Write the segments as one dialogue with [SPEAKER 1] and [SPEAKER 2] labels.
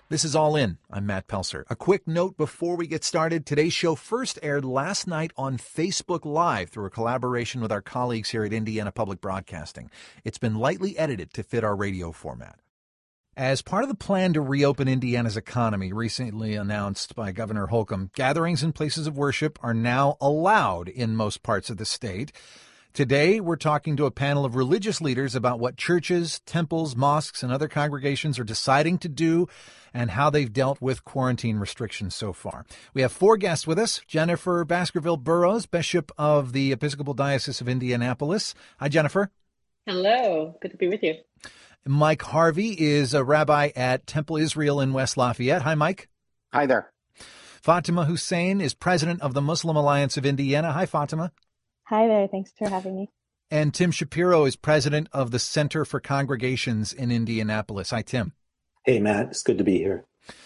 [SPEAKER 1] This is All In. I'm Matt Pelser. A quick note before we get started. Today's show first aired last night on Facebook Live through a collaboration with our colleagues here at Indiana Public Broadcasting. It's been lightly edited to fit our radio format. As part of the plan to reopen Indiana's economy, recently announced by Governor Holcomb, gatherings in places of worship are now allowed in most parts of the state. Today, we're talking to a panel of religious leaders about what churches, temples, mosques, and other congregations are deciding to do and how they've dealt with quarantine restrictions so far. We have four guests with us. Jennifer Baskerville-Burrows, Bishop of the Episcopal Diocese of Indianapolis. Hi, Jennifer.
[SPEAKER 2] Hello. Good to be with you.
[SPEAKER 1] Mike Harvey is a rabbi at Temple Israel in West Lafayette. Hi, Mike.
[SPEAKER 3] Hi there.
[SPEAKER 1] Fatima Hussein is president of the Muslim Alliance of Indiana. Hi, Fatima.
[SPEAKER 4] Hi there. Thanks for having me.
[SPEAKER 1] And Tim Shapiro is president of the Center for Congregations in Indianapolis. Hi, Tim.
[SPEAKER 5] Hey, Matt. It's good to be here.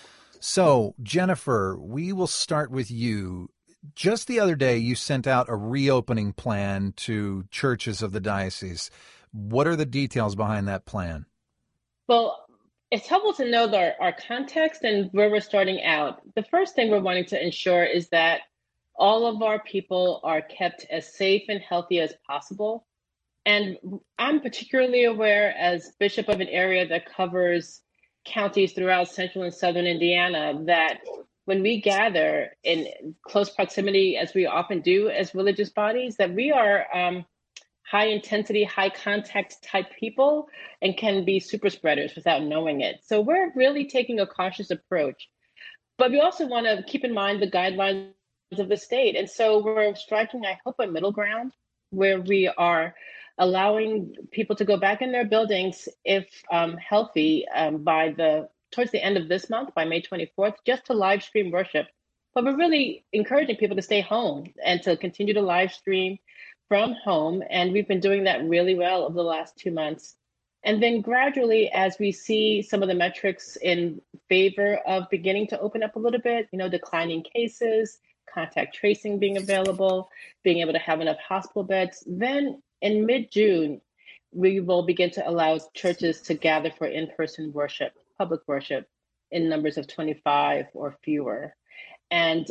[SPEAKER 1] So, Jennifer, we will start with you. Just the other day, you sent out a reopening plan to churches of the diocese. What are the details behind that plan?
[SPEAKER 2] Well, it's helpful to know our context and where we're starting out. The first thing we're wanting to ensure is that all of our people are kept as safe and healthy as possible. And I'm particularly aware, as bishop of an area that covers counties throughout central and southern Indiana, that when we gather in close proximity, as we often do as religious bodies, that we are high intensity, high contact type people and can be super spreaders without knowing it. So we're really taking a cautious approach. But we also want to keep in mind the guidelines of the state. And so we're striking, I hope, a middle ground where we are allowing people to go back in their buildings if healthy towards the end of this month, by May 24th, just to live stream worship. But we're really encouraging people to stay home and to continue to live stream from home. And we've been doing that really well over the last 2 months. And then gradually, as we see some of the metrics in favor of beginning to open up a little bit, declining cases, contact tracing being available, being able to have enough hospital beds, then in mid-June, we will begin to allow churches to gather for in-person worship, public worship, in numbers of 25 or fewer. And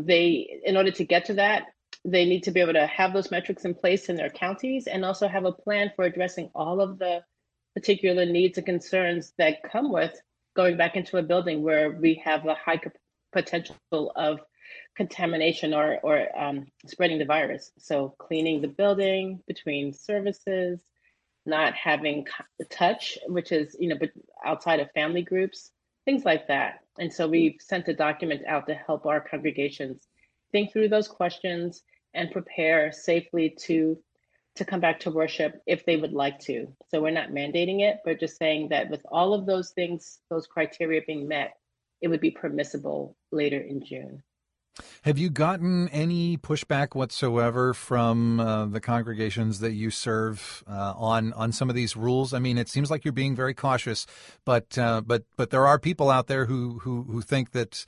[SPEAKER 2] in order to get to that, they need to be able to have those metrics in place in their counties and also have a plan for addressing all of the particular needs and concerns that come with going back into a building where we have a high potential of contamination or spreading the virus. So cleaning the building between services, not having touch, which is, but outside of family groups, things like that. And so we've sent a document out to help our congregations think through those questions and prepare safely to come back to worship if they would like to. So we're not mandating it, but just saying that with all of those things, those criteria being met, it would be permissible later in June.
[SPEAKER 1] Have you gotten any pushback whatsoever from the congregations that you serve on some of these rules? I mean, it seems like you're being very cautious, but there are people out there who think that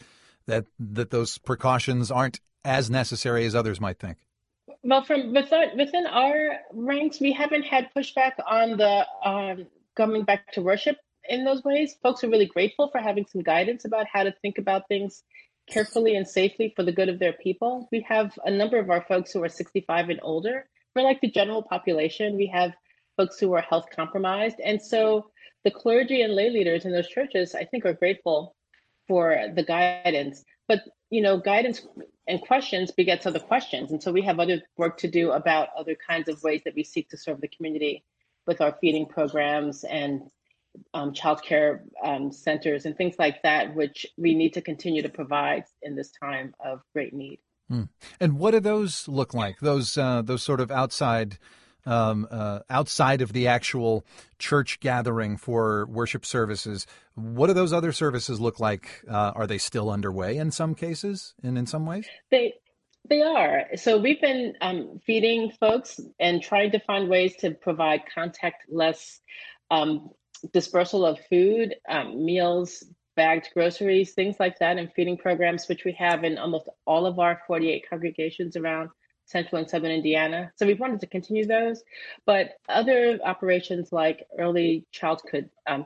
[SPEAKER 1] those precautions aren't as necessary as others might think.
[SPEAKER 2] Well, within our ranks, we haven't had pushback on the coming back to worship in those ways. Folks are really grateful for having some guidance about how to think about things carefully and safely for the good of their people. We have a number of our folks who are 65 and older. For like the general population, we have folks who are health compromised. And so the clergy and lay leaders in those churches, I think, are grateful for the guidance. But, guidance and questions begets other questions. And so we have other work to do about other kinds of ways that we seek to serve the community with our feeding programs and childcare centers and things like that, which we need to continue to provide in this time of great need.
[SPEAKER 1] And what do those look like? Those sort of outside of the actual church gathering for worship services. What do those other services look like? Are they still underway in some cases and in some ways?
[SPEAKER 2] They are. So we've been feeding folks and trying to find ways to provide contactless dispersal of food, meals, bagged groceries, things like that, and feeding programs, which we have in almost all of our 48 congregations around central and southern Indiana. So we've wanted to continue those, but other operations like early childhood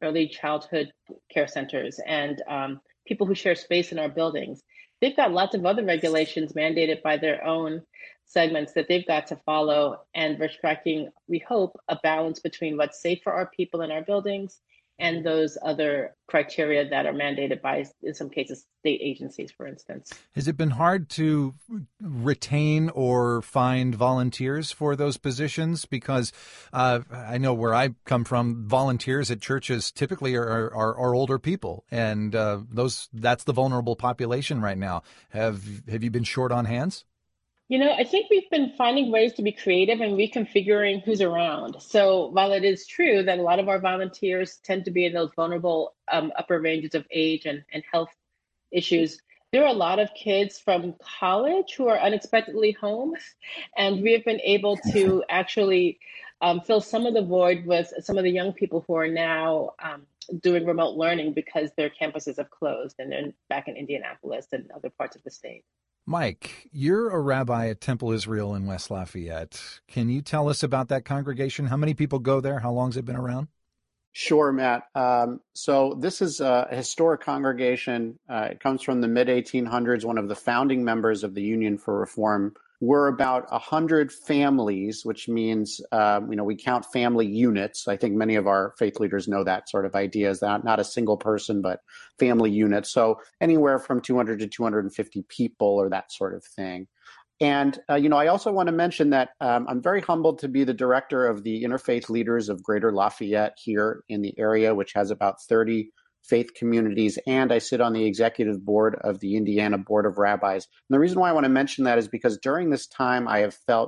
[SPEAKER 2] early childhood care centers and people who share space in our buildings. They've got lots of other regulations mandated by their own segments that they've got to follow. And we're striking, we hope, a balance between what's safe for our people in our buildings and those other criteria that are mandated by, in some cases, state agencies, for instance.
[SPEAKER 1] Has it been hard to retain or find volunteers for those positions? Because I know where I come from, volunteers at churches typically are older people, and that's the vulnerable population right now. Have you been short on hands?
[SPEAKER 2] You know, I think we've been finding ways to be creative and reconfiguring who's around. So while it is true that a lot of our volunteers tend to be in those vulnerable upper ranges of age and health issues, there are a lot of kids from college who are unexpectedly home. And we have been able to actually fill some of the void with some of the young people who are now doing remote learning because their campuses have closed and they're back in Indianapolis and other parts of the state.
[SPEAKER 1] Mike, you're a rabbi at Temple Israel in West Lafayette. Can you tell us about that congregation? How many people go there? How long has it been around?
[SPEAKER 3] Sure, Matt. So this is a historic congregation. It comes from the mid-1800s, one of the founding members of the Union for Reform. We're about 100 families, which means, we count family units. I think many of our faith leaders know that sort of idea is that not a single person, but family units. So anywhere from 200 to 250 people or that sort of thing. And, I also want to mention that I'm very humbled to be the director of the Interfaith Leaders of Greater Lafayette here in the area, which has about 30 faith communities. And I sit on the executive board of the Indiana Board of Rabbis. And the reason why I want to mention that is because during this time, I have felt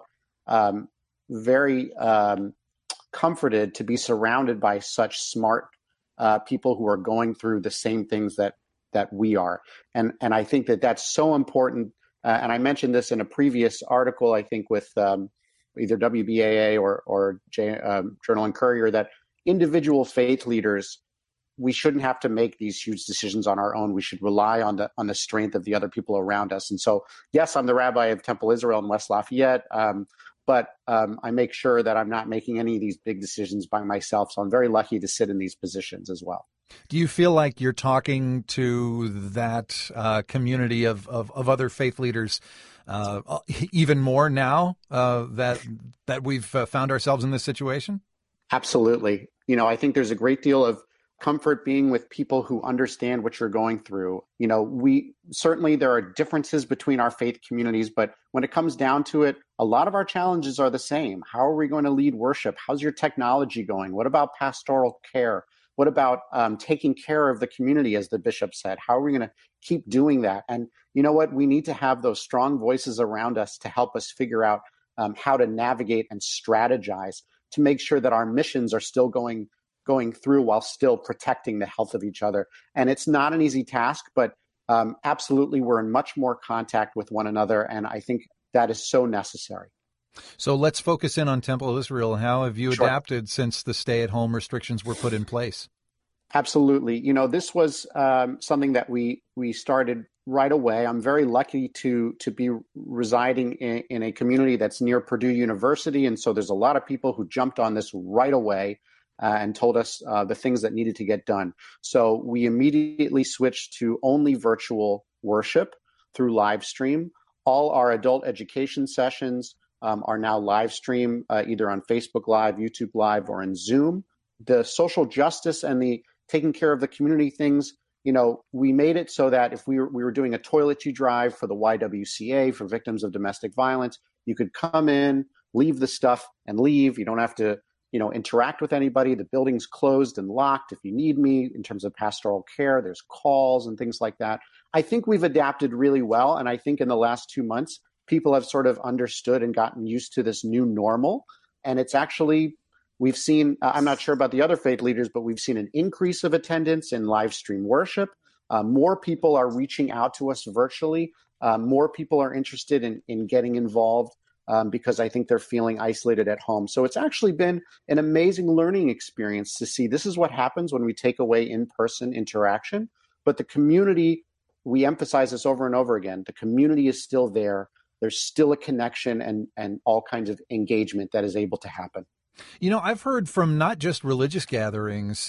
[SPEAKER 3] very comforted to be surrounded by such smart people who are going through the same things that we are. And I think that that's so important. And I mentioned this in a previous article, I think, with either WBAA or Journal and Courier, that individual faith leaders, we shouldn't have to make these huge decisions on our own. We should rely on the strength of the other people around us. And so, yes, I'm the rabbi of Temple Israel in West Lafayette, but I make sure that I'm not making any of these big decisions by myself. So I'm very lucky to sit in these positions as well.
[SPEAKER 1] Do you feel like you're talking to that community of other faith leaders even more now that we've found ourselves in this situation?
[SPEAKER 3] Absolutely. I think there's a great deal of comfort being with people who understand what you're going through. Certainly there are differences between our faith communities, but when it comes down to it, a lot of our challenges are the same. How are we going to lead worship? How's your technology going? What about pastoral care? What about taking care of the community, as the bishop said? How are we going to keep doing that? And you know what? We need to have those strong voices around us to help us figure out how to navigate and strategize to make sure that our missions are still going through while still protecting the health of each other. And it's not an easy task, but absolutely we're in much more contact with one another. And I think that is so necessary.
[SPEAKER 1] So let's focus in on Temple Israel. How have you
[SPEAKER 3] Sure.
[SPEAKER 1] adapted since the stay-at-home restrictions were put in place?
[SPEAKER 3] Absolutely. This was something that we started right away. I'm very lucky to be residing in a community that's near Purdue University. And so there's a lot of people who jumped on this right away and told us the things that needed to get done. So we immediately switched to only virtual worship through live stream. All our adult education sessions are now live stream, either on Facebook Live, YouTube Live, or in Zoom. The social justice and the taking care of the community things, we made it so that if we were doing a toiletry drive for the YWCA for victims of domestic violence, you could come in, leave the stuff, and leave. You don't have to, interact with anybody. The building's closed and locked. If you need me in terms of pastoral care, there's calls and things like that. I think we've adapted really well. And I think in the last 2 months, people have sort of understood and gotten used to this new normal. And it's actually, we've seen, I'm not sure about the other faith leaders, but we've seen an increase of attendance in live stream worship. More people are reaching out to us virtually. More people are interested in getting involved because I think they're feeling isolated at home. So it's actually been an amazing learning experience to see this is what happens when we take away in-person interaction. But the community, we emphasize this over and over again, the community is still there. There's still a connection and all kinds of engagement that is able to happen.
[SPEAKER 1] You know, I've heard from not just religious gatherings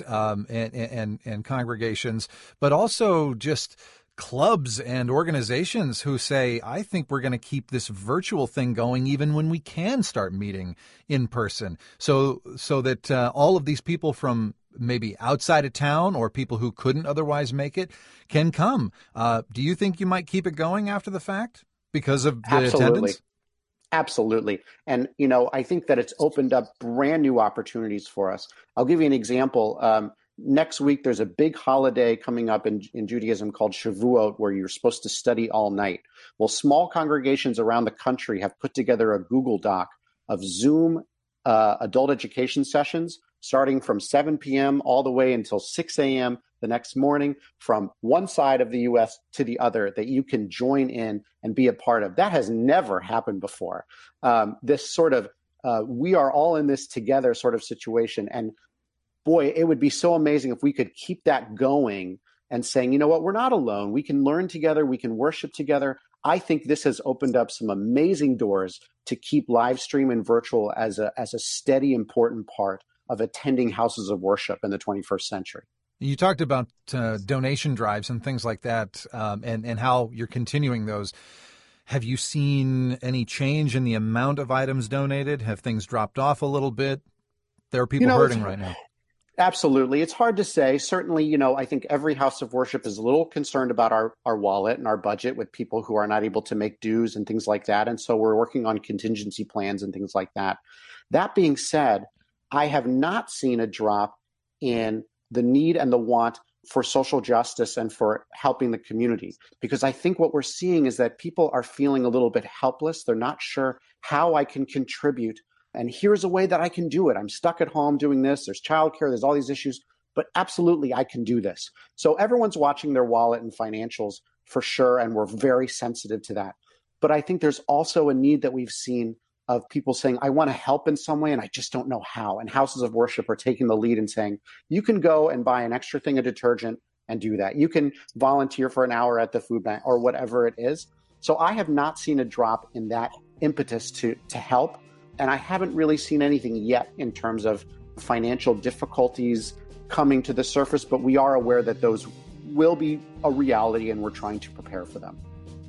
[SPEAKER 1] and congregations, but also just clubs and organizations who say, I think we're going to keep this virtual thing going even when we can start meeting in person. So that all of these people from maybe outside of town or people who couldn't otherwise make it can come. Do you think you might keep it going after the fact because of the attendance?
[SPEAKER 3] Absolutely. And, I think that it's opened up brand new opportunities for us. I'll give you an example. Next week, there's a big holiday coming up in Judaism called Shavuot, where you're supposed to study all night. Well, small congregations around the country have put together a Google Doc of Zoom adult education sessions starting from 7 p.m. all the way until 6 a.m. the next morning from one side of the U.S. to the other that you can join in and be a part of. That has never happened before. This sort of we are all in this together sort of situation. And boy, it would be so amazing if we could keep that going and saying, you know what, we're not alone. We can learn together. We can worship together. I think this has opened up some amazing doors to keep live stream and virtual as a steady, important part of attending houses of worship in the 21st century.
[SPEAKER 1] You talked about donation drives and things like that, and how you're continuing those. Have you seen any change in the amount of items donated? Have things dropped off a little bit? There are people hurting right now.
[SPEAKER 3] Absolutely. It's hard to say. Certainly, I think every house of worship is a little concerned about our wallet and our budget with people who are not able to make dues and things like that. And so we're working on contingency plans and things like that. That being said, I have not seen a drop in the need and the want for social justice and for helping the community, because I think what we're seeing is that people are feeling a little bit helpless. They're not sure how I can contribute. And here's a way that I can do it. I'm stuck at home doing this. There's childcare. There's all these issues, but absolutely I can do this. So everyone's watching their wallet and financials for sure, and we're very sensitive to that. But I think there's also a need that we've seen of people saying, I want to help in some way, and I just don't know how. And houses of worship are taking the lead and saying, you can go and buy an extra thing of detergent and do that. You can volunteer for an hour at the food bank or whatever it is. So I have not seen a drop in that impetus to help. And I haven't really seen anything yet in terms of financial difficulties coming to the surface, but we are aware that those will be a reality and we're trying to prepare for them.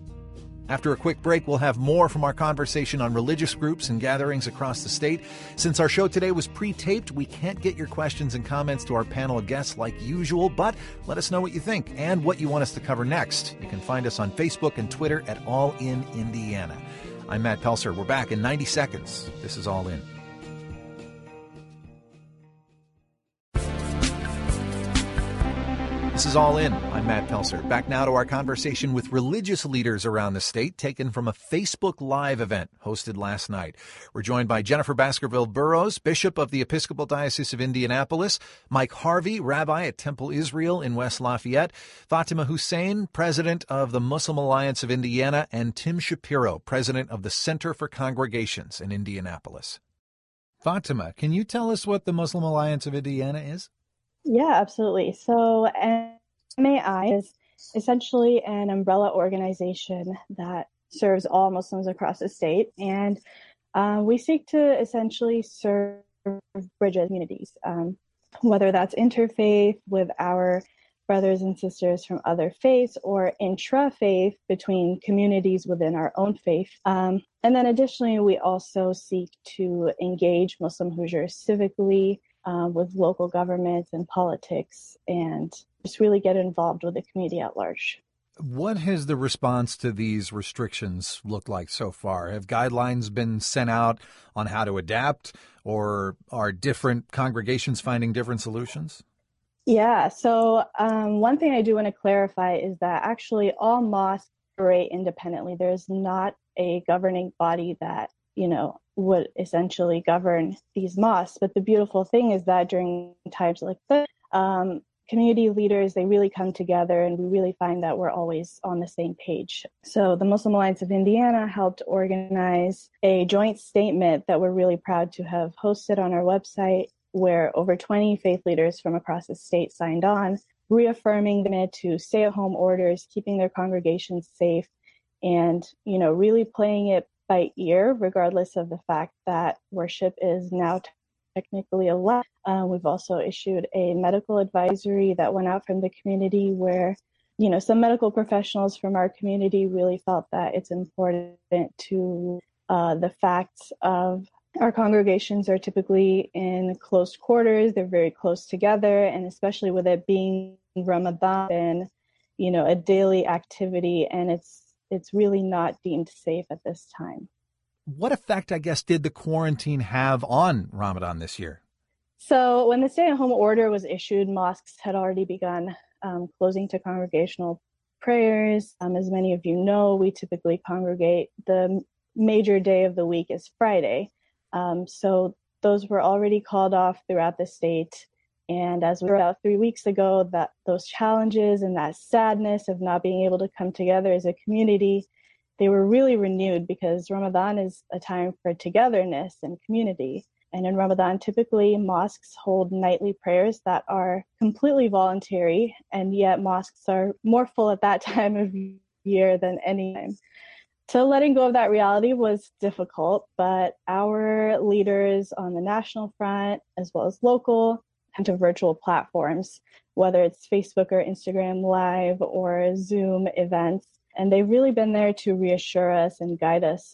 [SPEAKER 1] After a quick break, we'll have more from our conversation on religious groups and gatherings across the state. Since our show today was pre-taped, we can't get your questions and comments to our panel of guests like usual, but let us know what you think and what you want us to cover next. You can find us on Facebook and Twitter at All In Indiana. I'm Matt Pelser. We're back in 90 seconds. This is All In. This is All In. I'm Matt Pelser. Back now to our conversation with religious leaders around the state, taken from a Facebook Live event hosted last night. We're joined by Jennifer Baskerville-Burrows, Bishop of the Episcopal Diocese of Indianapolis, Mike Harvey, Rabbi at Temple Israel in West Lafayette, Fatima Hussein, President of the Muslim Alliance of Indiana, and Tim Shapiro, President of the Center for Congregations in Indianapolis. Fatima, can you tell us what the Muslim Alliance of Indiana is?
[SPEAKER 4] Yeah, absolutely. So MAI is essentially an umbrella organization that serves all Muslims across the state. And we seek to essentially serve bridges communities, whether that's interfaith with our brothers and sisters from other faiths or intra-faith between communities within our own faith. And then additionally, we also seek to engage Muslim Hoosiers civically, with local governments and politics, and just really get involved with the community at large.
[SPEAKER 1] What has the response to these restrictions looked like so far? Have guidelines been sent out on how to adapt, or are different congregations finding different solutions?
[SPEAKER 4] Yeah, so one thing I do want to clarify is that actually all mosques operate independently. There's not a governing body that, would essentially govern these mosques. But the beautiful thing is that during times like this, community leaders, they really come together, and we really find that we're always on the same page. So the Muslim Alliance of Indiana helped organize a joint statement that we're really proud to have hosted on our website, where over 20 faith leaders from across the state signed on, reaffirming the commitment to stay-at-home orders, keeping their congregations safe, and, really playing it by ear, regardless of the fact that worship is now technically allowed. We've also issued a medical advisory that went out from the community where, some medical professionals from our community really felt that it's important to the facts of our congregations are typically in close quarters. They're very close together. And especially with it being Ramadan and, a daily activity, and it's really not deemed safe at this time.
[SPEAKER 1] What effect, I guess, did the quarantine have on Ramadan this year?
[SPEAKER 4] So when the stay-at-home order was issued, mosques had already begun closing to congregational prayers. As many of you know, we typically congregate. The major day of the week is Friday. So those were already called off throughout the state. And as we were out 3 weeks ago, that those challenges and that sadness of not being able to come together as a community, they were really renewed because Ramadan is a time for togetherness and community. And in Ramadan, typically mosques hold nightly prayers that are completely voluntary, and yet mosques are more full at that time of year than any time. So letting go of that reality was difficult, but our leaders on the national front, as well as local, and to virtual platforms, whether it's Facebook or Instagram Live or Zoom events, and they've really been there to reassure us and guide us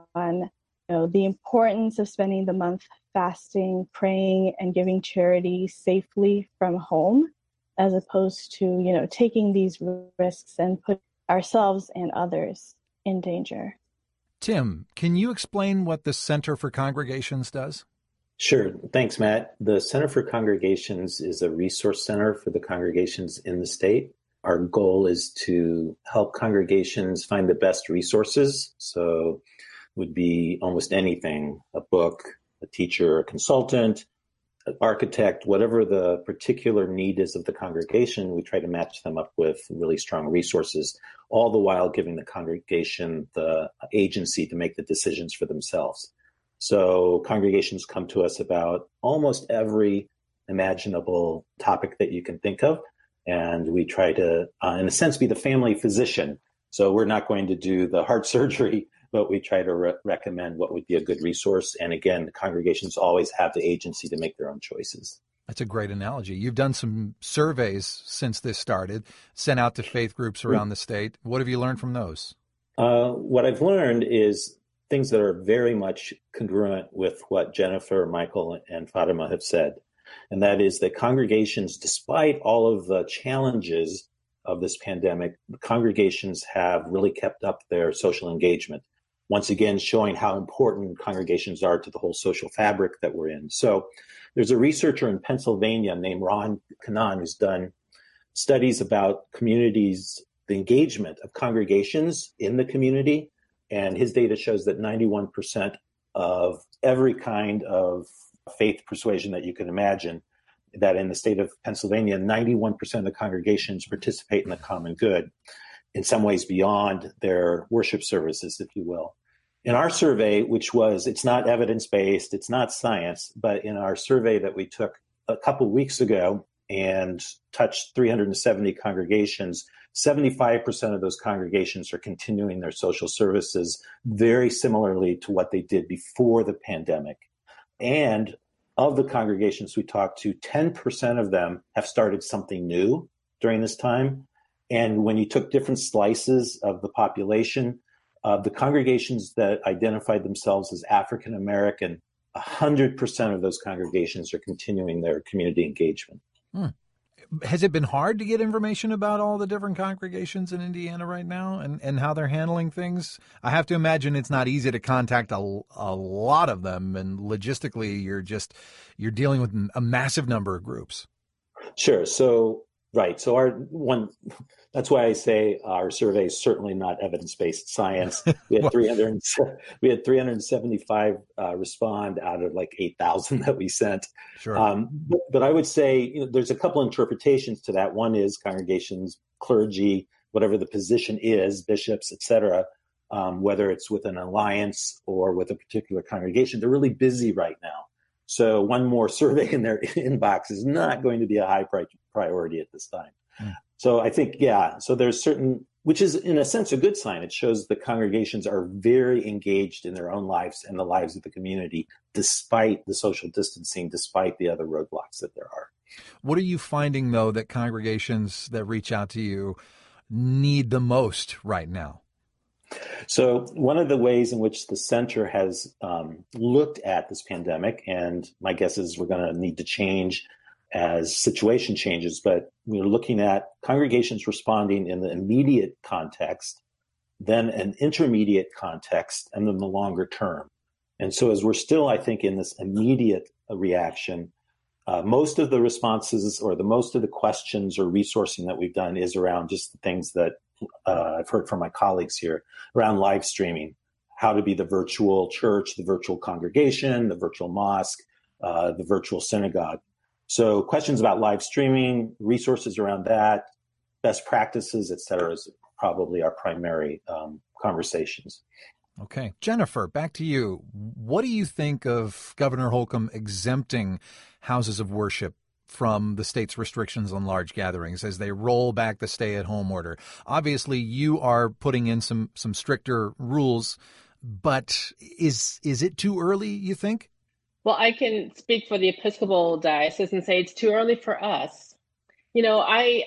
[SPEAKER 4] on the importance of spending the month fasting, praying, and giving charity safely from home, as opposed to, taking these risks and put ourselves and others in danger.
[SPEAKER 1] Tim, can you explain what the Center for Congregations does?
[SPEAKER 5] Sure. Thanks, Matt. The Center for Congregations is a resource center for the congregations in the state. Our goal is to help congregations find the best resources. So would be almost anything, a book, a teacher, a consultant, an architect, whatever the particular need is of the congregation, we try to match them up with really strong resources, all the while giving the congregation the agency to make the decisions for themselves. So congregations come to us about almost every imaginable topic that you can think of. And we try to, in a sense, be the family physician. So we're not going to do the heart surgery, but we try to recommend what would be a good resource. And again, the congregations always have the agency to make their own choices.
[SPEAKER 1] That's a great analogy. You've done some surveys since this started, sent out to faith groups around the state. What have you learned from those?
[SPEAKER 5] What I've learned is things that are very much congruent with what Jennifer, Michael, and Fatima have said. And that is that congregations, despite all of the challenges of this pandemic, congregations have really kept up their social engagement. Once again, showing how important congregations are to the whole social fabric that we're in. So there's a researcher in Pennsylvania named Ron Cannon who's done studies about communities, the engagement of congregations in the community. And his data shows that 91% of every kind of faith persuasion that you can imagine, that in the state of Pennsylvania, 91% of the congregations participate in the common good, in some ways beyond their worship services, if you will. In our survey, which was, it's not evidence-based, it's not science, but in our survey that we took a couple of weeks ago and touched 370 congregations, 75% of those congregations are continuing their social services very similarly to what they did before the pandemic. And of the congregations we talked to, 10% of them have started something new during this time. And when you took different slices of the population, the congregations that identified themselves as African American, 100% of those congregations are continuing their community engagement.
[SPEAKER 1] Has it been hard to get information about all the different congregations in Indiana right now and how they're handling things? I have to imagine it's not easy to contact a lot of them, and logistically you're dealing with a massive number of groups.
[SPEAKER 5] Sure. So right. So that's why I say our survey is certainly not evidence-based science. We had 375 respond out of like 8,000 that we sent.
[SPEAKER 1] Sure.
[SPEAKER 5] But I would say there's a couple interpretations to that. One is congregations, clergy, whatever the position is, bishops, et cetera, whether it's with an alliance or with a particular congregation, they're really busy right now. So one more survey in their inbox is not going to be a high priority at this time. So I think, so there's certain, which is in a sense a good sign. It shows the congregations are very engaged in their own lives and the lives of the community, despite the social distancing, despite the other roadblocks that there are.
[SPEAKER 1] What are you finding, though, that congregations that reach out to you need the most right now?
[SPEAKER 5] So one of the ways in which the center has looked at this pandemic, and my guess is we're going to need to change as situation changes, but we're looking at congregations responding in the immediate context, then an intermediate context, and then the longer term. And so as we're still, I think, in this immediate reaction, most of the responses or most of the questions or resourcing that we've done is around just the things that I've heard from my colleagues here around live streaming, how to be the virtual church, the virtual congregation, the virtual mosque, the virtual synagogue. So questions about live streaming, resources around that, best practices, et cetera, is probably our primary conversations.
[SPEAKER 1] Okay. Jennifer, back to you. What do you think of Governor Holcomb exempting houses of worship from the state's restrictions on large gatherings as they roll back the stay-at-home order? Obviously, you are putting in some stricter rules, but is it too early, you think?
[SPEAKER 2] Well, I can speak for the Episcopal Diocese and say it's too early for us. I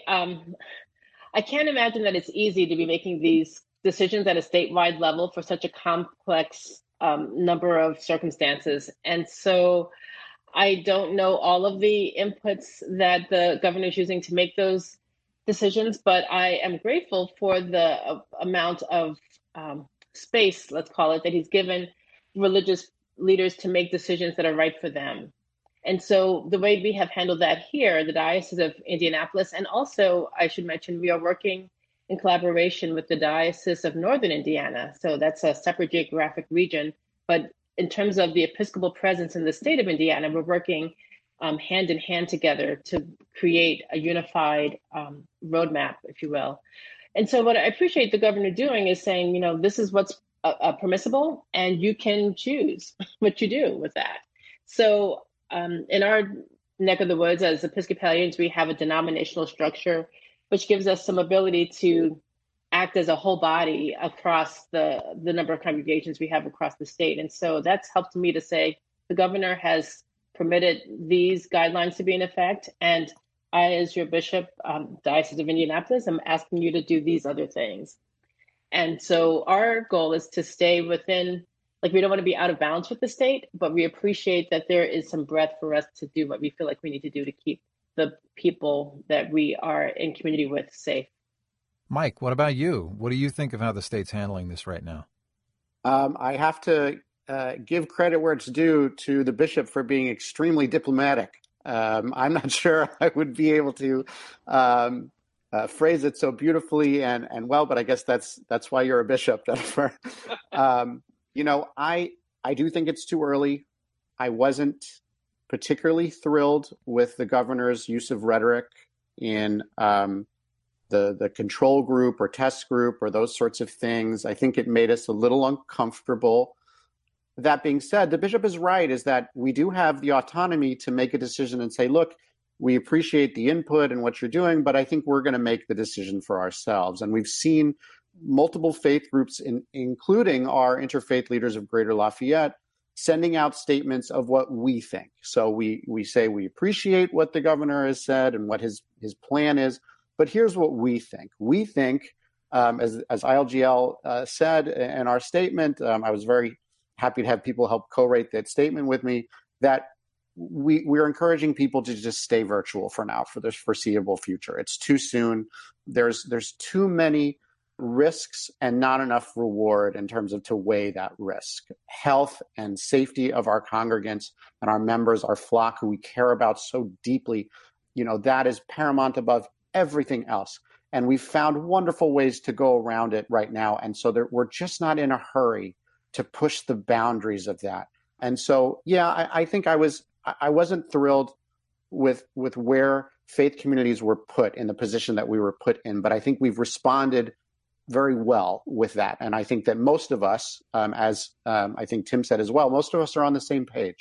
[SPEAKER 2] can't imagine that it's easy to be making these decisions at a statewide level for such a complex number of circumstances. And so I don't know all of the inputs that the governor is using to make those decisions, but I am grateful for the amount of space, let's call it, that he's given religious leaders to make decisions that are right for them. And so the way we have handled that here, the Diocese of Indianapolis, and also I should mention, we are working in collaboration with the Diocese of Northern Indiana. So that's a separate geographic region. But in terms of the Episcopal presence in the state of Indiana, we're working hand in hand together to create a unified roadmap, if you will. And so what I appreciate the governor doing is saying, this is what's permissible, and you can choose what you do with that. So in our neck of the woods, as Episcopalians, we have a denominational structure, which gives us some ability to act as a whole body across the number of congregations we have across the state. And so that's helped me to say the governor has permitted these guidelines to be in effect. And I, as your bishop, Diocese of Indianapolis, I'm asking you to do these other things. And so our goal is to stay within, we don't want to be out of balance with the state, but we appreciate that there is some breadth for us to do what we feel like we need to do to keep the people that we are in community with safe.
[SPEAKER 1] Mike, what about you? What do you think of how the state's handling this right now?
[SPEAKER 3] I have to give credit where it's due to the bishop for being extremely diplomatic. I'm not sure I would be able to phrase it so beautifully and well, but I guess that's why you're a bishop, Jennifer. I do think it's too early. I wasn't particularly thrilled with the governor's use of rhetoric in the control group or test group or those sorts of things. I think it made us a little uncomfortable. That being said, the bishop is right, is that we do have the autonomy to make a decision and say, look, we appreciate the input and what you're doing, but I think we're going to make the decision for ourselves. And we've seen multiple faith groups, including our interfaith leaders of Greater Lafayette, sending out statements of what we think. So we say we appreciate what the governor has said and what his plan is, but here's what we think. We think, as ILGL said in our statement, I was very happy to have people help co-write that statement with me, that we're encouraging people to just stay virtual for now, for the foreseeable future. It's too soon. There's too many risks and not enough reward in terms of to weigh that risk. Health and safety of our congregants and our members, our flock, who we care about so deeply, that is paramount above everything else. And we've found wonderful ways to go around it right now. And so we're just not in a hurry to push the boundaries of that. And so, I think I wasn't thrilled with where faith communities were put in the position that we were put in, but I think we've responded very well with that. And I think that most of us, as I think Tim said as well, most of us are on the same page.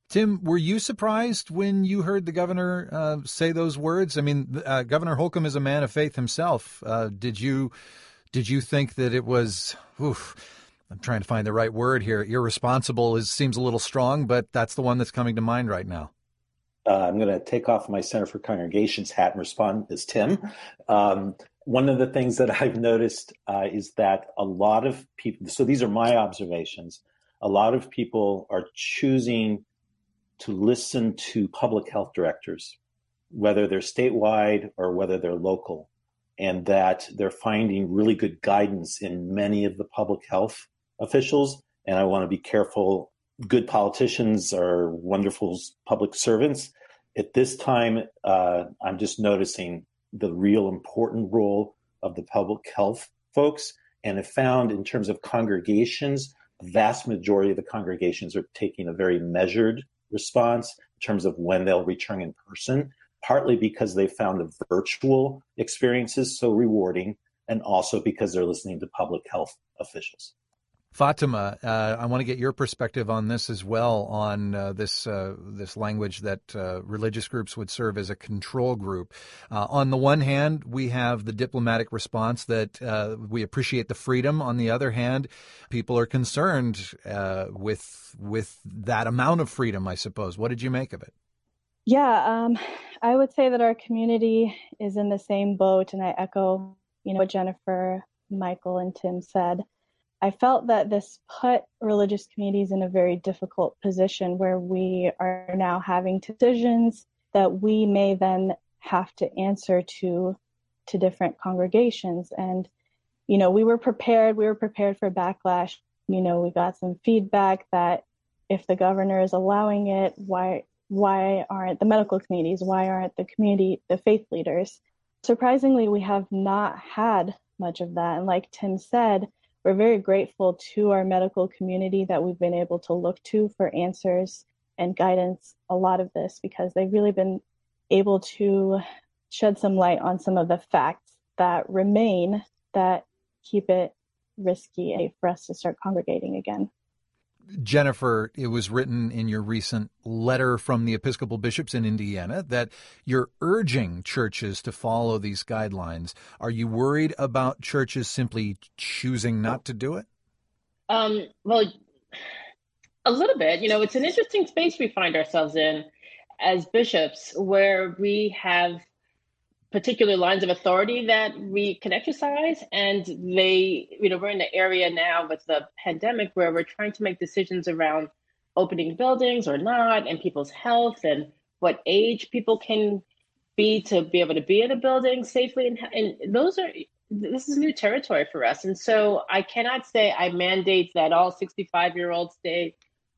[SPEAKER 1] Tim, were you surprised when you heard the governor say those words? I mean, Governor Holcomb is a man of faith himself. Did you think that it was, I'm trying to find the right word here, irresponsible seems a little strong, but that's the one that's coming to mind right now.
[SPEAKER 5] I'm going to take off my Center for Congregations hat and respond as Tim. One of the things that I've noticed is that a lot of people, so these are my observations, a lot of people are choosing to listen to public health directors, whether they're statewide or whether they're local, and that they're finding really good guidance in many of the public health officials. And I want to be careful. Good politicians are wonderful public servants. At this time, I'm just noticing the real important role of the public health folks, and have found in terms of congregations, the vast majority of the congregations are taking a very measured response in terms of when they'll return in person, partly because they found the virtual experiences so rewarding, and also because they're listening to public health officials.
[SPEAKER 1] Fatima, I want to get your perspective on this as well, on this language that religious groups would serve as a control group. On the one hand, we have the diplomatic response that we appreciate the freedom. On the other hand, people are concerned with that amount of freedom, I suppose. What did you make of it?
[SPEAKER 4] Yeah, I would say that our community is in the same boat, and I echo, what Jennifer, Michael, and Tim said. I felt that this put religious communities in a very difficult position where we are now having decisions that we may then have to answer to different congregations. And, we were prepared for backlash. We got some feedback that if the governor is allowing it, why aren't the medical communities, why aren't the faith leaders? Surprisingly, we have not had much of that. And like Tim said, we're very grateful to our medical community that we've been able to look to for answers and guidance a lot of this, because they've really been able to shed some light on some of the facts that remain that keep it risky for us to start congregating again.
[SPEAKER 1] Jennifer, it was written in your recent letter from the Episcopal bishops in Indiana that you're urging churches to follow these guidelines. Are you worried about churches simply choosing not to do it?
[SPEAKER 2] Well, a little bit. It's an interesting space we find ourselves in as bishops, where we have particular lines of authority that we can exercise. And we're in the area now with the pandemic where we're trying to make decisions around opening buildings or not, and people's health and what age people can be to be able to be in a building safely. And this is new territory for us. And so I cannot say I mandate that all 65-year-olds stay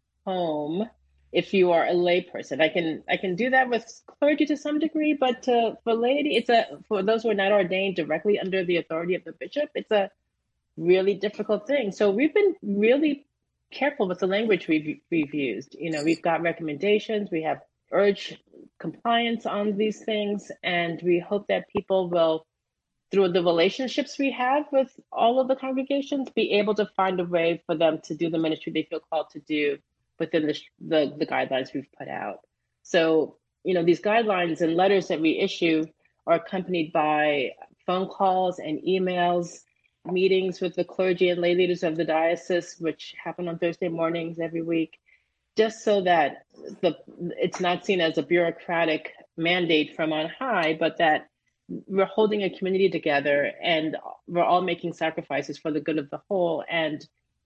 [SPEAKER 2] home. If you are a layperson, I can do that with clergy to some degree, but for laity, for those who are not ordained directly under the authority of the bishop, it's a really difficult thing. So we've been really careful with the language we've used. We've got recommendations, we have urged compliance on these things, and we hope that people will, through the relationships we have with all of the congregations, be able to find a way for them to do the ministry they feel called to do within the guidelines we've put out. So, these guidelines and letters that we issue are accompanied by phone calls and emails, meetings with the clergy and lay leaders of the diocese, which happen on Thursday mornings every week, just so that it's not seen as a bureaucratic mandate from on high, but that we're holding a community together and we're all making sacrifices for the good of the whole. And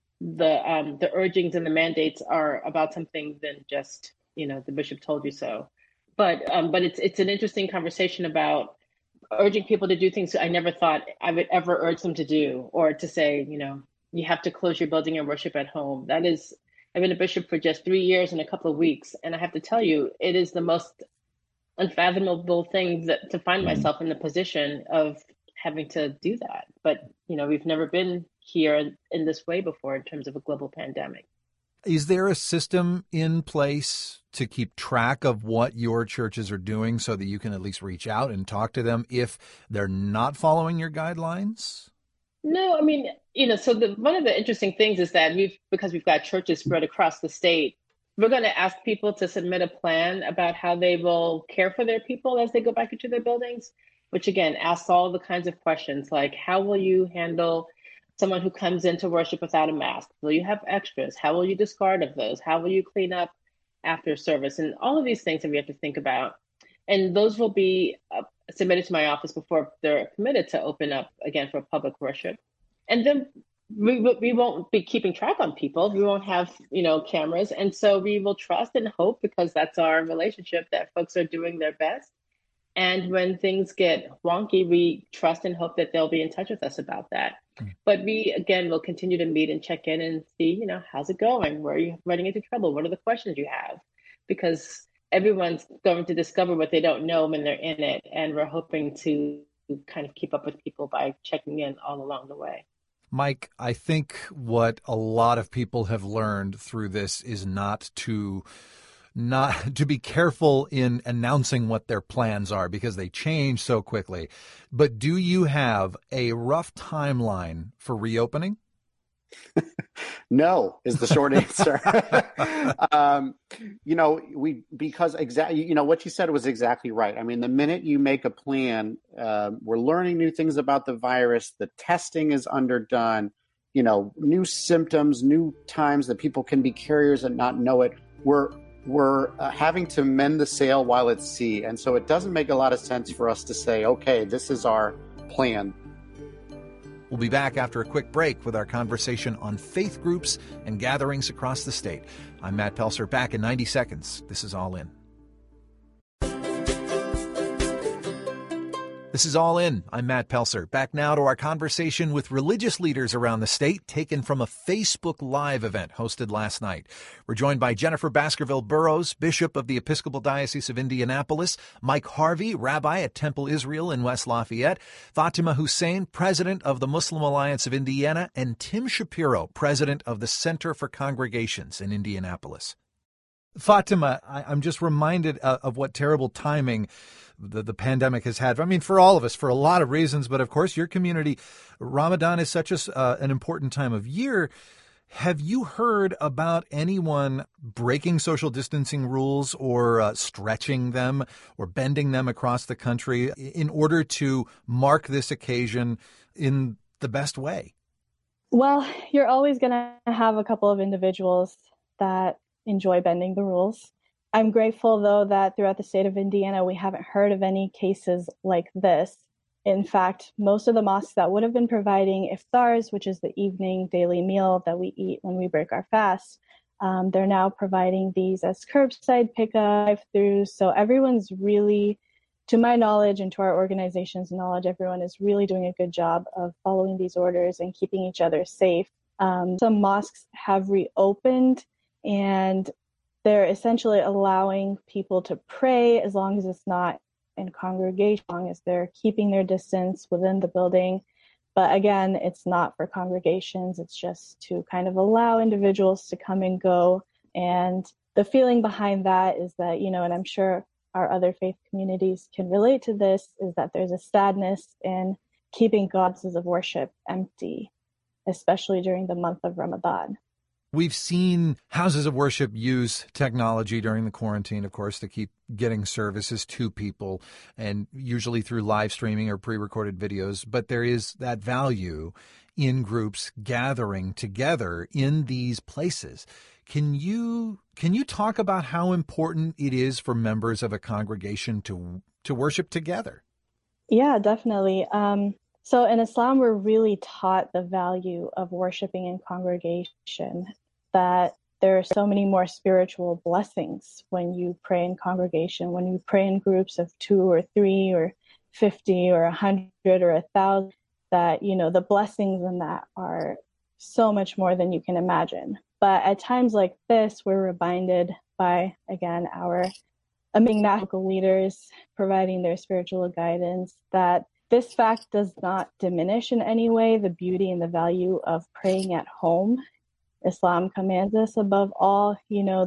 [SPEAKER 2] the urgings and the mandates are about something than just, the bishop told you so. But it's an interesting conversation about urging people to do things I never thought I would ever urge them to do, or to say, you have to close your building and worship at home. I've been a bishop for just 3 years and a couple of weeks. And I have to tell you, it is the most unfathomable thing to find myself in the position of having to do that. But, we've never been here in this way before in terms of a global pandemic.
[SPEAKER 1] Is there a system in place to keep track of what your churches are doing so that you can at least reach out and talk to them if they're not following your guidelines?
[SPEAKER 2] No, so one of the interesting things is that because we've got churches spread across the state, we're going to ask people to submit a plan about how they will care for their people as they go back into their buildings, which again asks all the kinds of questions like how will you handle someone who comes into worship without a mask? Will you have extras? How will you discard of those? How will you clean up after service? And all of these things that we have to think about. And those will be submitted to my office before they're permitted to open up again for public worship. And then we won't be keeping track on people. We won't have, cameras. And so we will trust and hope, because that's our relationship, that folks are doing their best. And when things get wonky, we trust and hope that they'll be in touch with us about that. But we, again, will continue to meet and check in and see, how's it going? Where are you running into trouble? What are the questions you have? Because everyone's going to discover what they don't know when they're in it. And we're hoping to kind of keep up with people by checking in all along the way.
[SPEAKER 1] Mike, I think what a lot of people have learned through this is not to be careful in announcing what their plans are, because they change so quickly. But do you have a rough timeline for reopening?
[SPEAKER 3] No, is the short answer. Because exactly, what you said was exactly right. I mean, the minute you make a plan, we're learning new things about the virus. The testing is underdone. New symptoms, new times that people can be carriers and not know it. We're having to mend the sail while at sea. And so it doesn't make a lot of sense for us to say, okay, this is our plan.
[SPEAKER 1] We'll be back after a quick break with our conversation on faith groups and gatherings across the state. I'm Matt Pelser, back in 90 seconds. This is All In. This is All In. I'm Matt Pelser. Back now to our conversation with religious leaders around the state, taken from a Facebook Live event hosted last night. We're joined by Jennifer Baskerville-Burrows, Bishop of the Episcopal Diocese of Indianapolis, Mike Harvey, Rabbi at Temple Israel in West Lafayette, Fatima Hussein, President of the Muslim Alliance of Indiana, and Tim Shapiro, President of the Center for Congregations in Indianapolis. Fatima, I'm just reminded of what terrible timing the pandemic has had. I mean, for all of us, for a lot of reasons, but of course, your community, Ramadan is such an important time of year. Have you heard about anyone breaking social distancing rules or stretching them or bending them across the country in order to mark this occasion in the best way?
[SPEAKER 4] Well, you're always going to have a couple of individuals that enjoy bending the rules. I'm grateful, though, that throughout the state of Indiana, we haven't heard of any cases like this. In fact, most of the mosques that would have been providing iftars, which is the evening daily meal that we eat when we break our fast, they're now providing these as curbside pickup throughs. So everyone's really, to my knowledge and to our organization's knowledge, everyone is really doing a good job of following these orders and keeping each other safe. Some mosques have reopened, and they're essentially allowing people to pray as long as it's not in congregation, as long as they're keeping their distance within the building. But again, it's not for congregations. It's just to kind of allow individuals to come and go. And the feeling behind that is that, and I'm sure our other faith communities can relate to this, is that there's a sadness in keeping houses of worship empty, especially during the month of Ramadan.
[SPEAKER 1] We've seen houses of worship use technology during the quarantine, of course, to keep getting services to people, and usually through live streaming or pre-recorded videos. But there is that value in groups gathering together in these places. Can you talk about how important it is for members of a congregation to worship together?
[SPEAKER 4] Yeah, definitely. So in Islam, we're really taught the value of worshiping in congregation, that there are so many more spiritual blessings when you pray in congregation, when you pray in groups of 2 or 3 or 50 or 100 or 1,000, that, the blessings in that are so much more than you can imagine. But at times like this, we're reminded by, again, our amazing national leaders providing their spiritual guidance, that this fact does not diminish in any way the beauty and the value of praying at home. Islam commands us above all,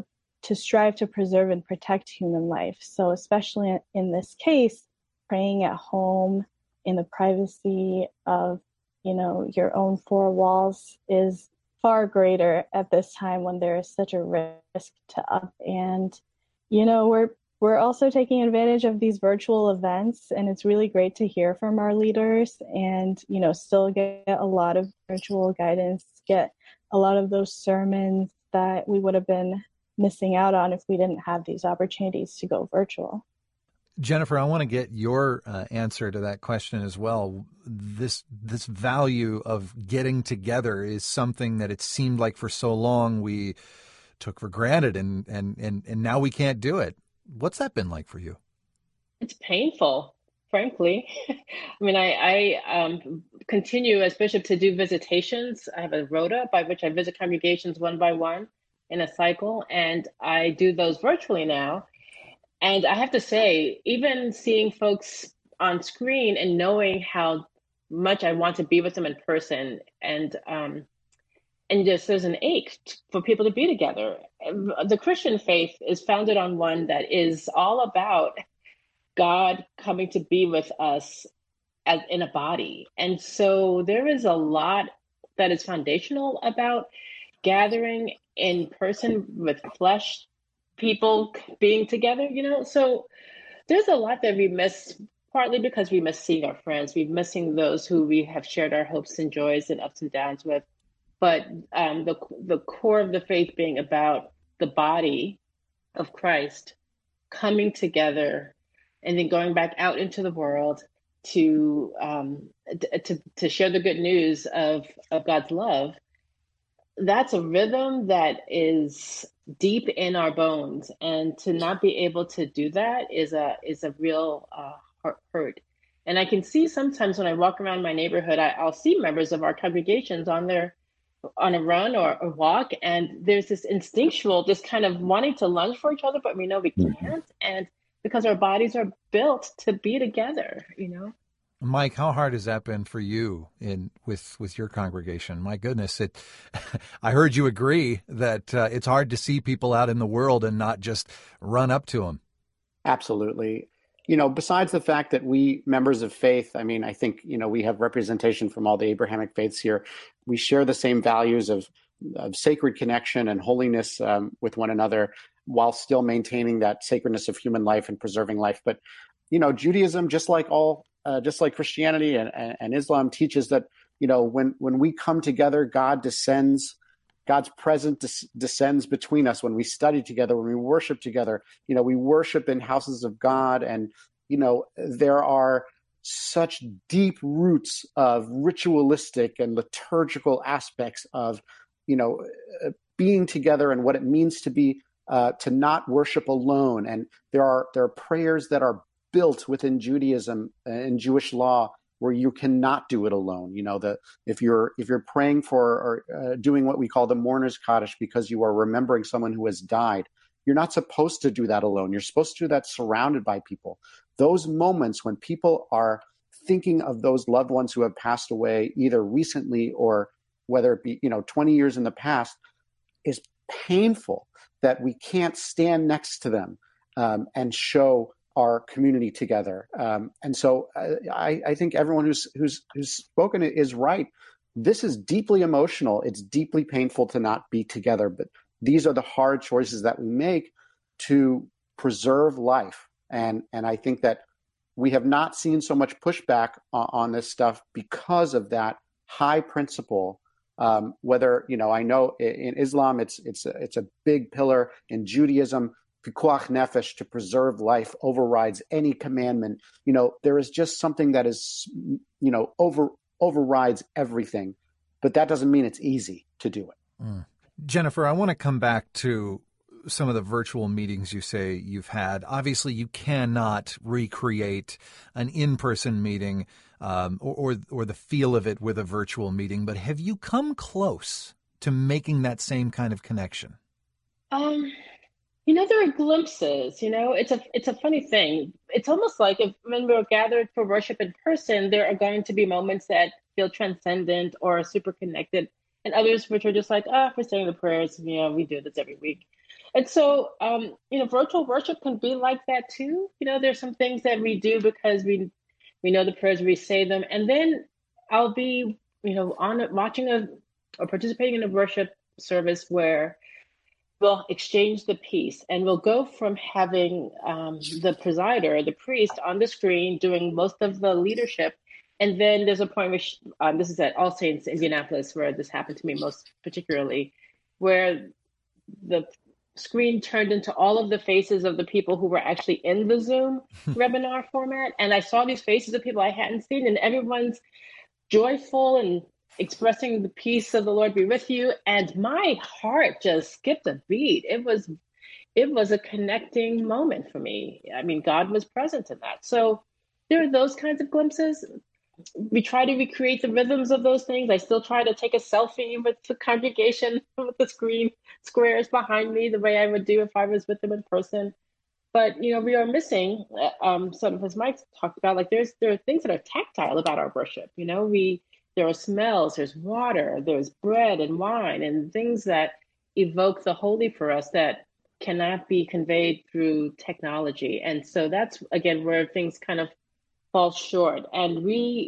[SPEAKER 4] to strive to preserve and protect human life. So especially in this case, praying at home in the privacy of, your own 4 walls is far greater at this time when there is such a risk to us. And, you know, we're also taking advantage of these virtual events, and it's really great to hear from our leaders and, you know, still get a lot of virtual guidance, get a lot of those sermons that we would have been missing out on if we didn't have these opportunities to go virtual.
[SPEAKER 1] Jennifer, I want to get your answer to that question as well. This value of getting together is something that it seemed like for so long we took for granted, and now we can't do it. What's that been like for you?
[SPEAKER 2] It's painful, frankly. I mean, I continue as bishop to do visitations. I have a rota by which I visit congregations one by one in a cycle, and I do those virtually now. And I have to say, even seeing folks on screen and knowing how much I want to be with them in person, and just there's an ache for people to be together. The Christian faith is founded on one that is all about God coming to be with us as in a body. And so there is a lot that is foundational about gathering in person with flesh people being together, you know? So there's a lot that we miss, partly because we miss seeing our friends, we miss seeing those who we have shared our hopes and joys and ups and downs with. But the core of the faith being about the body of Christ coming together and then going back out into the world to share the good news of God's love. That's a rhythm that is deep in our bones, and to not be able to do that is a real hurt. And I can see sometimes when I walk around my neighborhood, I'll see members of our congregations on a run or a walk, and there's this instinctual, this kind of wanting to lunge for each other, but we know we can't, and because our bodies are built to be together, you know.
[SPEAKER 1] Mike, how hard has that been for you with your congregation? My goodness, I heard you agree that it's hard to see people out in the world and not just run up to them.
[SPEAKER 3] Absolutely. You know, besides the fact that we members of faith, I mean, I think, you know, we have representation from all the Abrahamic faiths here. We share the same values of sacred connection and holiness with one another, while still maintaining that sacredness of human life and preserving life. But, you know, Judaism, just like Christianity and Islam, teaches that, you know, when we come together, God's presence descends between us when we study together, when we worship together. You know, we worship in houses of God, and, you know, there are such deep roots of ritualistic and liturgical aspects of, you know, being together and what it means to be to not worship alone. And there are prayers that are built within Judaism and Jewish law where you cannot do it alone. You know, if you're praying for or doing what we call the mourner's Kaddish because you are remembering someone who has died, you're not supposed to do that alone. You're supposed to do that surrounded by people. Those moments when people are thinking of those loved ones who have passed away, either recently or whether it be, you know, 20 years in the past, is painful that we can't stand next to them and show our community together. And so I think everyone who's spoken is right. This is deeply emotional. It's deeply painful to not be together, but these are the hard choices that we make to preserve life. And I think that we have not seen so much pushback on this stuff because of that high principle. Whether, you know, I know in Islam it's a big pillar. In Judaism, pikuach nefesh, to preserve life, overrides any commandment. You know, there is just something that is, you know, overrides everything. But that doesn't mean it's easy to do it.
[SPEAKER 1] Jennifer, I want to come back to some of the virtual meetings you say you've had. Obviously, you cannot recreate an in-person meeting or the feel of it with a virtual meeting, but have you come close to making that same kind of connection?
[SPEAKER 2] You know, there are glimpses. You know, it's a funny thing. It's almost like when we're gathered for worship in person, there are going to be moments that feel transcendent or super connected, and others which are just like, we're saying the prayers. You know, we do this every week. And so, you know, virtual worship can be like that too. You know, there's some things that we do because we know the prayers, we say them, and then I'll be, you know, watching or participating in a worship service where we'll exchange the piece, and we'll go from having the presider, the priest, on the screen doing most of the leadership. And then there's a point where this is at All Saints, Indianapolis, where this happened to me most particularly, where the screen turned into all of the faces of the people who were actually in the Zoom webinar format. And I saw these faces of people I hadn't seen, and everyone's joyful and expressing the peace of the Lord be with you. And my heart just skipped a beat. It was a connecting moment for me. I mean, God was present in that. So there are those kinds of glimpses. We try to recreate the rhythms of those things. I still try to take a selfie with the congregation with the screen squares behind me the way I would do if I was with them in person. But, we are missing, sort of as Mike talked about, like there are things that are tactile about our worship. There are smells, there's water, there's bread and wine and things that evoke the holy for us that cannot be conveyed through technology. And so that's, again, where things kind of fall short. And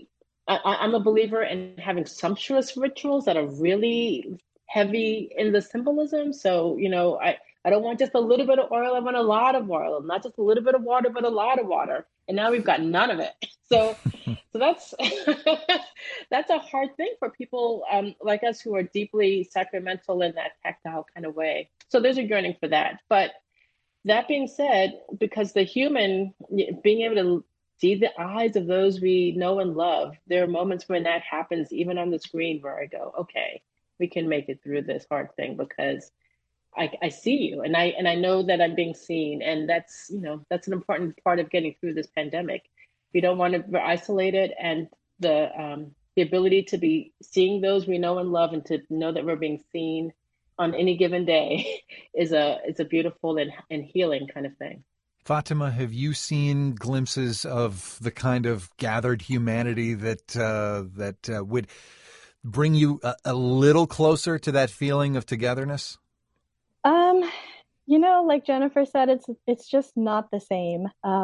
[SPEAKER 2] I'm a believer in having sumptuous rituals that are really heavy in the symbolism. So, I don't want just a little bit of oil. I want a lot of oil, not just a little bit of water, but a lot of water. And now we've got none of it. So that's that's a hard thing for people like us who are deeply sacramental in that tactile kind of way. So there's a yearning for that. But that being said, because the human being able to see the eyes of those we know and love, there are moments when that happens, even on the screen, where I go, okay, we can make it through this hard thing because I see you, and I know that I'm being seen, and that's an important part of getting through this pandemic. We don't want to be isolated, and the ability to be seeing those we know and love, and to know that we're being seen on any given day is a beautiful and healing kind of thing.
[SPEAKER 1] Fatima, have you seen glimpses of the kind of gathered humanity that would bring you a little closer to that feeling of togetherness?
[SPEAKER 4] Like Jennifer said, it's just not the same.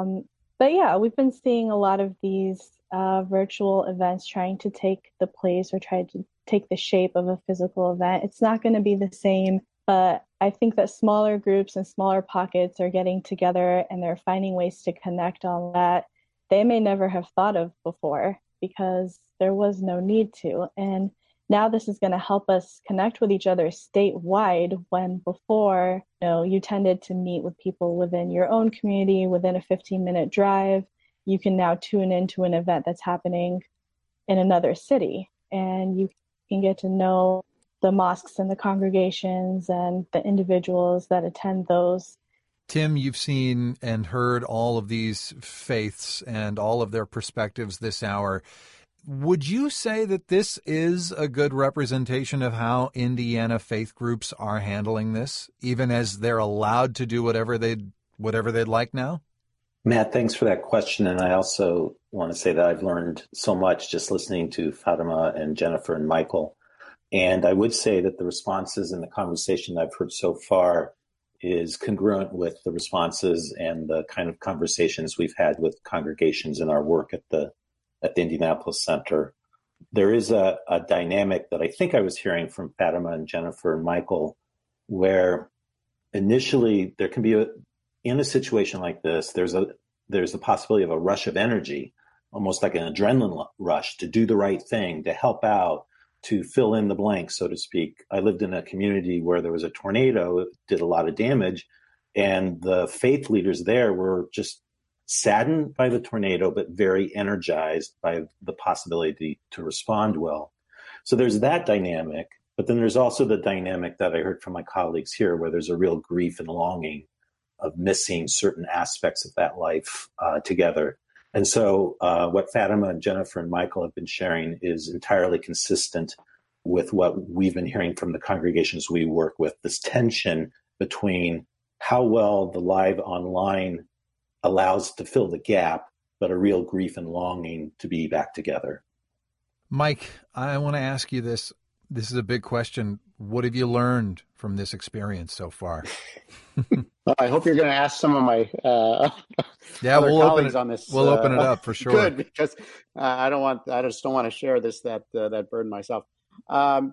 [SPEAKER 4] But yeah, we've been seeing a lot of these virtual events trying to take the place or try to take the shape of a physical event. It's not going to be the same, but I think that smaller groups and smaller pockets are getting together and they're finding ways to connect on that they may never have thought of before because there was no need to. And now this is going to help us connect with each other statewide, when before, you tended to meet with people within your own community, within a 15-minute drive. You can now tune into an event that's happening in another city, and you can get to know the mosques and the congregations and the individuals that attend those.
[SPEAKER 1] Tim, you've seen and heard all of these faiths and all of their perspectives this hour. Would you say that this is a good representation of how Indiana faith groups are handling this, even as they're allowed to do whatever they'd like now?
[SPEAKER 5] Matt, thanks for that question. And I also want to say that I've learned so much just listening to Fatima and Jennifer and Michael. And I would say that the responses in the conversation I've heard so far is congruent with the responses and the kind of conversations we've had with congregations in our work at the Indianapolis Center. There is a dynamic that I think I was hearing from Fatima and Jennifer and Michael, where initially there can be in a situation like this, there's a possibility of a rush of energy, almost like an adrenaline rush to do the right thing, to help out, to fill in the blank, so to speak. I lived in a community where there was a tornado, it did a lot of damage, and the faith leaders there were just saddened by the tornado, but very energized by the possibility to respond well. So there's that dynamic, but then there's also the dynamic that I heard from my colleagues here, where there's a real grief and longing of missing certain aspects of that life together. And so what Fatima and Jennifer and Michael have been sharing is entirely consistent with what we've been hearing from the congregations we work with, this tension between how well the live online allows to fill the gap, but a real grief and longing to be back together.
[SPEAKER 1] Mike, I want to ask you this. This is a big question. What have you learned from this experience so far?
[SPEAKER 3] Well, I hope you're going to ask some of my other colleagues on this.
[SPEAKER 1] We'll open it up for sure.
[SPEAKER 3] Good, because I just don't want to share that burden myself.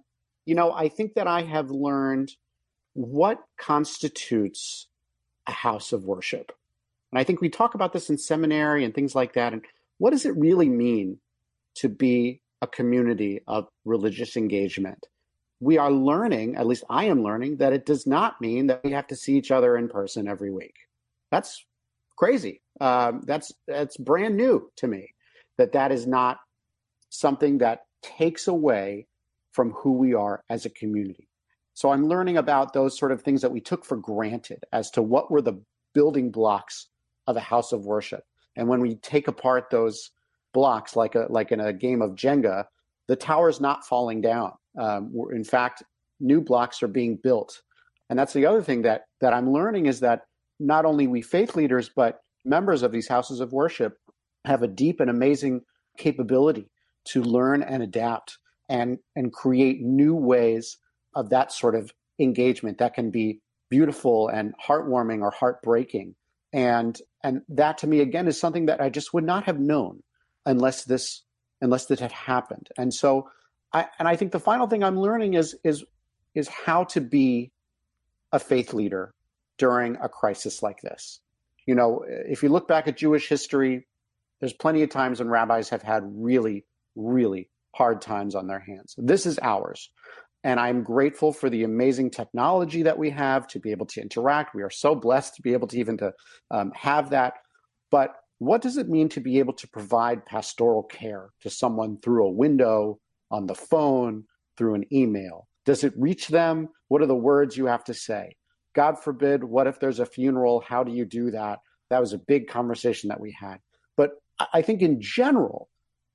[SPEAKER 3] I think that I have learned what constitutes a house of worship. And I think we talk about this in seminary and things like that. And what does it really mean to be a community of religious engagement? We are learning, at least I am learning, that it does not mean that we have to see each other in person every week. That's crazy. That's brand new to me, that is not something that takes away from who we are as a community. So I'm learning about those sort of things that we took for granted as to what were the building blocks of a house of worship. And when we take apart those blocks, like in a game of Jenga, the tower is not falling down. In fact, new blocks are being built. And that's the other thing that I'm learning, is that not only we faith leaders, but members of these houses of worship have a deep and amazing capability to learn and adapt and create new ways of that sort of engagement that can be beautiful and heartwarming or heartbreaking. And that, to me, again, is something that I just would not have known unless this had happened. And so I think the final thing I'm learning is how to be a faith leader during a crisis like this. If you look back at Jewish history, there's plenty of times when rabbis have had really, really hard times on their hands. This is ours. And I'm grateful for the amazing technology that we have to be able to interact. We are so blessed to be able to even have that. But what does it mean to be able to provide pastoral care to someone through a window, on the phone, through an email? Does it reach them? What are the words you have to say? God forbid, what if there's a funeral? How do you do that? That was a big conversation that we had. But I think in general,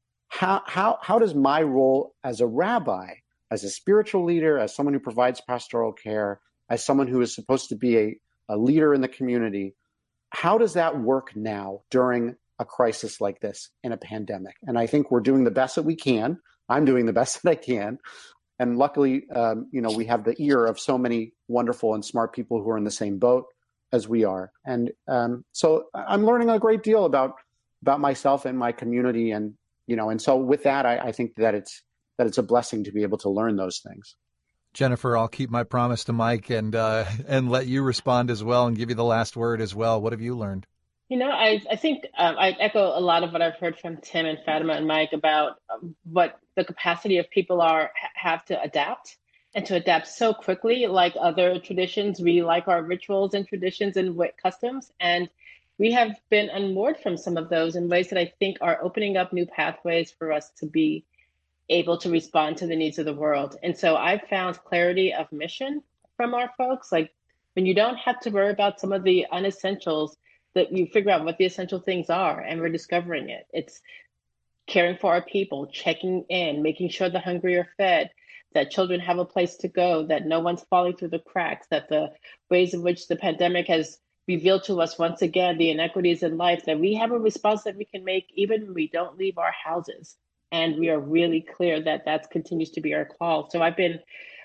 [SPEAKER 3] how does my role as a rabbi, as a spiritual leader, as someone who provides pastoral care, as someone who is supposed to be a leader in the community, how does that work now during a crisis like this in a pandemic? And I think we're doing the best that we can. I'm doing the best that I can. And luckily, we have the ear of so many wonderful and smart people who are in the same boat as we are. And so I'm learning a great deal about myself and my community. And so with that, I think that it's a blessing to be able to learn those things.
[SPEAKER 1] Jennifer, I'll keep my promise to Mike and let you respond as well and give you the last word as well. What have you learned?
[SPEAKER 2] I think I echo a lot of what I've heard from Tim and Fatima and Mike about what the capacity of people have to adapt, and to adapt so quickly. Like other traditions, we like our rituals and traditions and customs, and we have been unmoored from some of those in ways that I think are opening up new pathways for us to be able to respond to the needs of the world. And so I've found clarity of mission from our folks. Like when you don't have to worry about some of the unessentials, that you figure out what the essential things are, and we're discovering it. It's caring for our people, checking in, making sure the hungry are fed, that children have a place to go, that no one's falling through the cracks, that the ways in which the pandemic has revealed to us once again the inequities in life, that we have a response that we can make even when we don't leave our houses. And we are really clear that continues to be our call. So I've been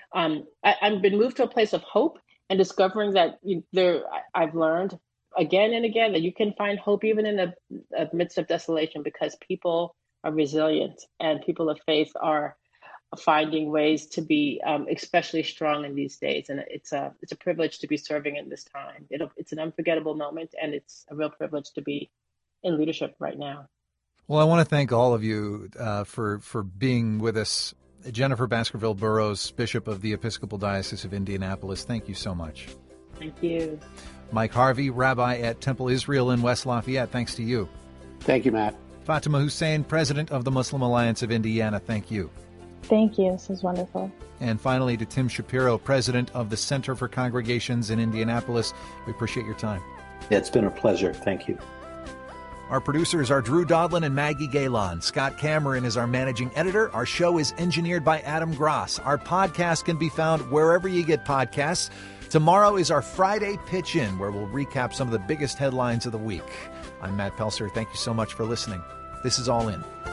[SPEAKER 2] moved to a place of hope and discovering that I've learned again and again that you can find hope even in the midst of desolation, because people are resilient and people of faith are finding ways to be especially strong in these days. And it's a privilege to be serving in this time. It's an unforgettable moment, and it's a real privilege to be in leadership right now.
[SPEAKER 1] Well, I want to thank all of you for being with us. Jennifer Baskerville Burrows, Bishop of the Episcopal Diocese of Indianapolis, thank you so much.
[SPEAKER 2] Thank you.
[SPEAKER 1] Mike Harvey, Rabbi at Temple Israel in West Lafayette, thanks to you.
[SPEAKER 3] Thank you, Matt.
[SPEAKER 1] Fatima Hussein, President of the Muslim Alliance of Indiana, thank you.
[SPEAKER 4] Thank you. This is wonderful.
[SPEAKER 1] And finally, to Tim Shapiro, President of the Center for Congregations in Indianapolis, we appreciate your time.
[SPEAKER 5] Yeah, it's been a pleasure. Thank you.
[SPEAKER 1] Our producers are Drew Dodlin and Maggie Galon. Scott Cameron is our managing editor. Our show is engineered by Adam Gross. Our podcast can be found wherever you get podcasts. Tomorrow is our Friday Pitch In, where we'll recap some of the biggest headlines of the week. I'm Matt Pelser. Thank you so much for listening. This is All In.